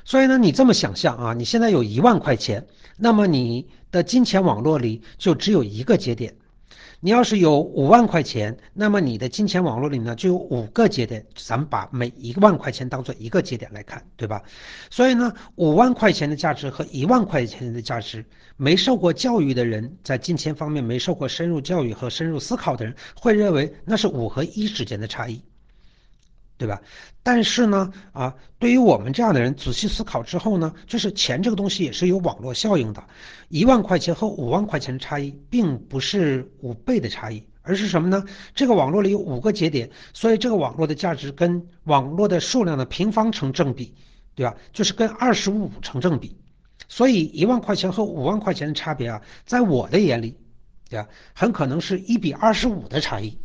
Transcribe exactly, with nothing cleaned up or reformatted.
所以呢，你这么想象啊，你现在有一万块钱，那么你的金钱网络里就只有一个节点。你要是有五万块钱，那么你的金钱网络里呢就有五个节点，咱们把每一万块钱当做一个节点来看，对吧？所以呢，五万块钱的价值和一万块钱的价值，没受过教育的人，在金钱方面没受过深入教育和深入思考的人，会认为那是五和一之间的差异。对吧？但是呢，啊，对于我们这样的人仔细思考之后呢，就是钱这个东西也是有网络效应的，一万块钱和五万块钱的差异，并不是五倍的差异，而是什么呢？这个网络里有五个节点，所以这个网络的价值跟网络的数量的平方成正比，对吧？就是跟二十五成正比，所以一万块钱和五万块钱的差别啊，在我的眼里，对吧？很可能是一比二十五的差异。